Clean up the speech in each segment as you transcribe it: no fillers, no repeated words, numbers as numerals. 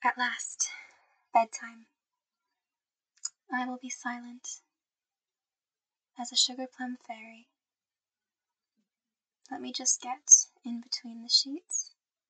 At last, bedtime. I will be silent as a sugar plum fairy. Let me just get in between the sheets.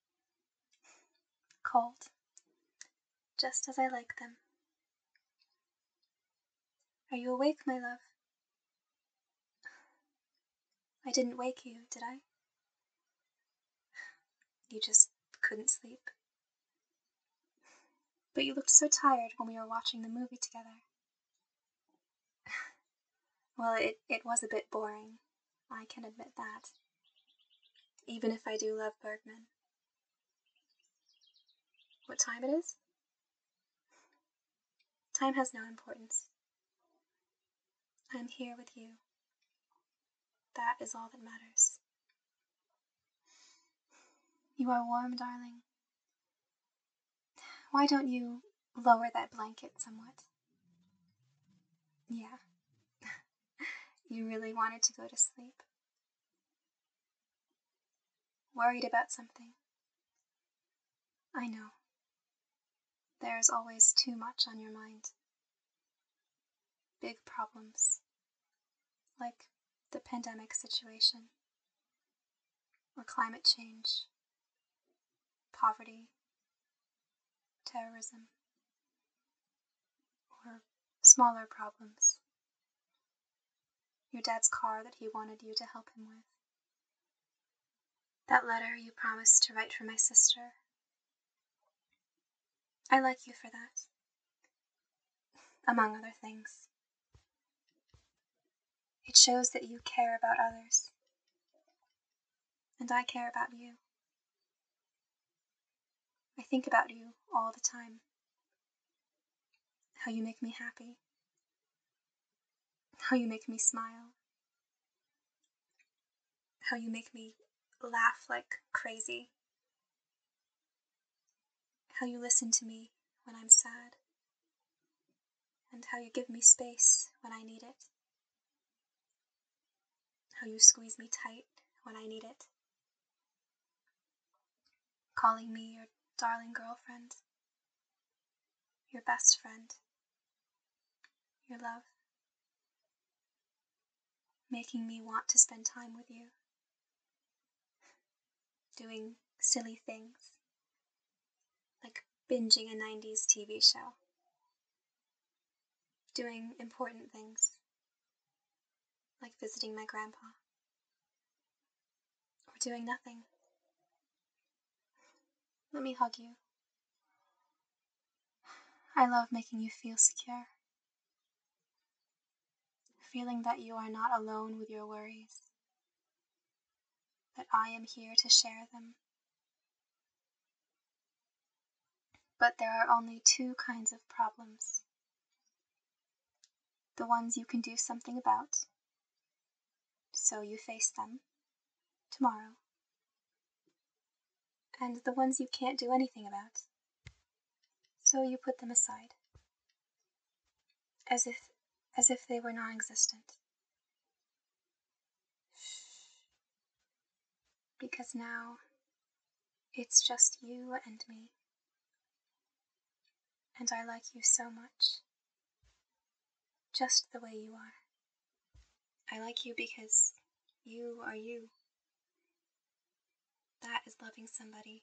Cold, just as I like them. Are you awake, my love? I didn't wake you, did I? You just couldn't sleep. But you looked so tired when we were watching the movie together. Well, it was a bit boring. I can admit that. Even if I do love Bergman. What time it is? Time has no importance. I'm here with you. That is all that matters. You are warm, darling. Why don't you lower that blanket somewhat? Yeah. You really wanted to go to sleep. Worried about something. I know. There's always too much on your mind. Big problems. Like the pandemic situation. Or climate change. Poverty. Terrorism. Or smaller problems. Your dad's car that he wanted you to help him with. That letter you promised to write for my sister. I like you for that. Among other things. It shows that you care about others. And I care about you. I think about you all the time. How you make me happy. How you make me smile. How you make me laugh like crazy. How you listen to me when I'm sad. And how you give me space when I need it. How you squeeze me tight when I need it. Calling me your darling girlfriend. Your best friend. Your love. Making me want to spend time with you. Doing silly things. Like binging a 90s TV show. Doing important things. Like visiting my grandpa. Or doing nothing. Let me hug you. I love making you feel secure. Feeling that you are not alone with your worries. That I am here to share them. But there are only two kinds of problems. The ones you can do something about. So you face them tomorrow. And the ones you can't do anything about. So you put them aside. As if they were non-existent. Because now, it's just you and me. And I like you so much. Just the way you are. I like you because you are you. That is loving somebody.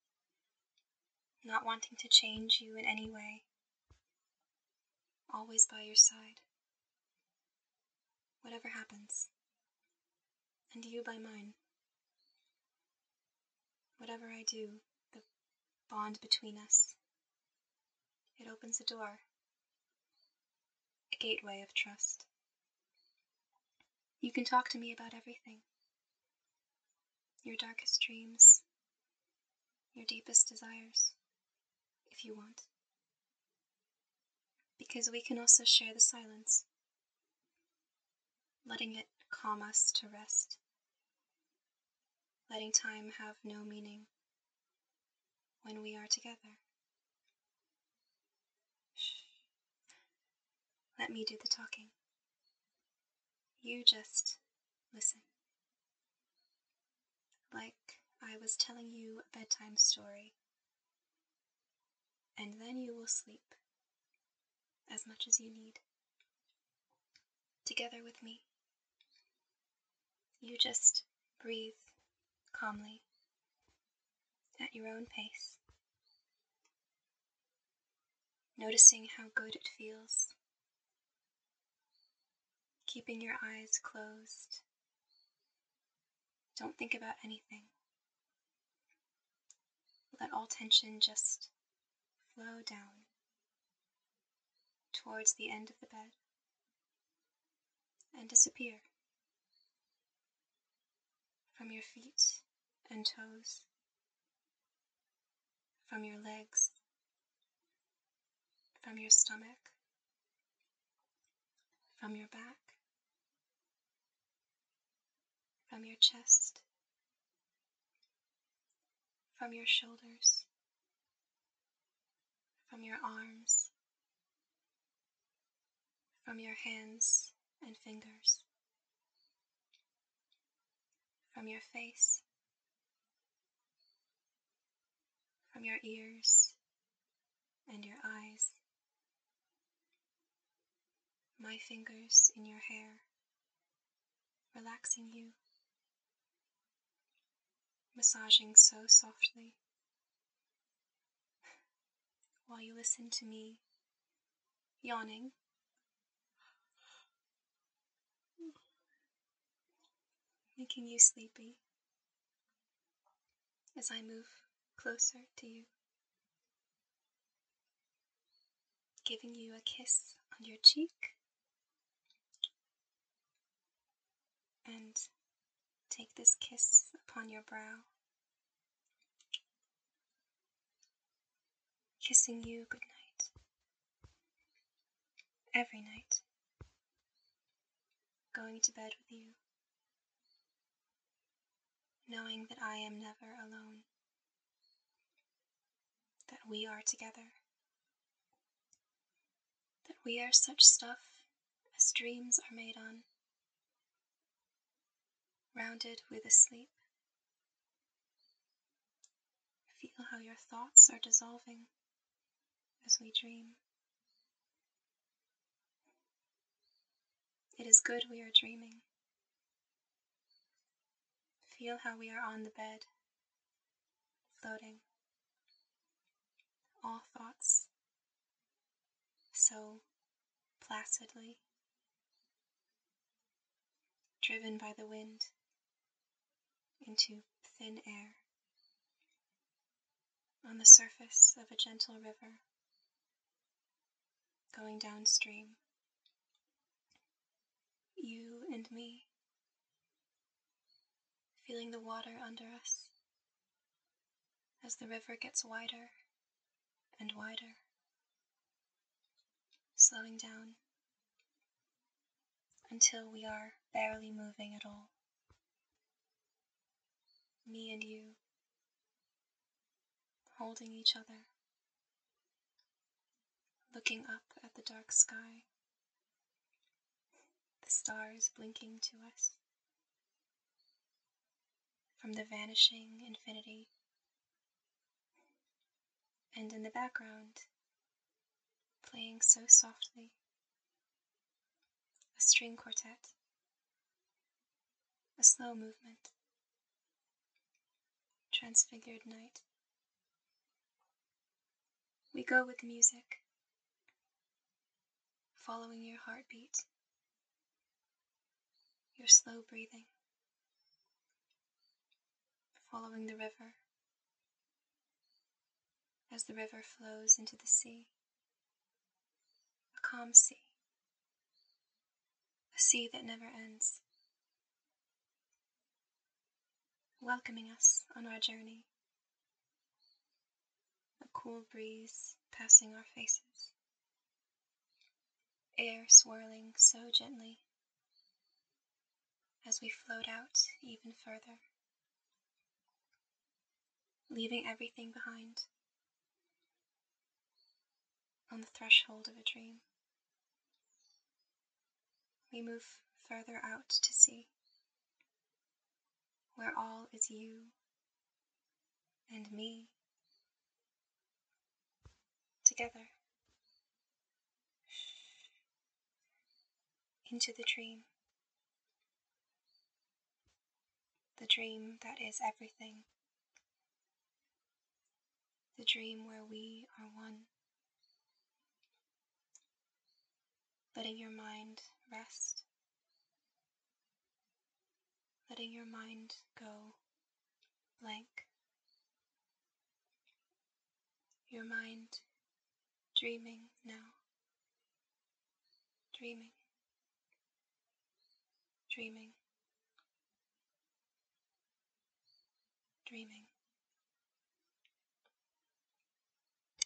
Not wanting to change you in any way. Always by your side. Whatever happens. And you by mine. Whatever I do, the bond between us, it opens a door. A gateway of trust. You can talk to me about everything. Your darkest dreams. Your deepest desires. If you want. Because we can also share the silence. Letting it calm us to rest. Letting time have no meaning. When we are together. Shh. Let me do the talking. You just listen. Like I was telling you a bedtime story. then you will sleep as much as you need. Together with me, you just breathe calmly at your own pace, noticing how good it feels, keeping your eyes closed. Don't think about anything. Let all tension just flow down towards the end of the bed and disappear from your feet and toes, from your legs, from your stomach, from your back, from your chest, from your shoulders, from your arms, from your hands and fingers, from your face, from your ears and your eyes, my fingers in your hair, relaxing you, massaging so softly, while you listen to me yawning, making you sleepy as I move closer to you, giving you a kiss on your cheek and take this kiss upon your brow, kissing you good night, every night, going to bed with you, knowing that I am never alone, that we are together, that we are such stuff as dreams are made on, rounded with a sleep. Feel how your thoughts are dissolving as we dream. It is good we are dreaming. Feel how we are on the bed, floating. All thoughts so placidly, driven by the wind into thin air, on the surface of a gentle river, going downstream. You and me, feeling the water under us as the river gets wider and wider, slowing down until we are barely moving at all. Me and you, holding each other, looking up at the dark sky, the stars blinking to us from the vanishing infinity, and in the background, playing so softly, a string quartet, a slow movement, transfigured night. We go with music, following your heartbeat, your slow breathing, following the river as the river flows into the sea, a calm sea, a sea that never ends, welcoming us on our journey, a cool breeze passing our faces, air swirling so gently as we float out even further, leaving everything behind on the threshold of a dream. We move further out to sea, where all is you and me together into the dream that is everything, the dream where we are one, letting your mind rest, letting your mind go blank, your mind dreaming now, dreaming, dreaming, dreaming.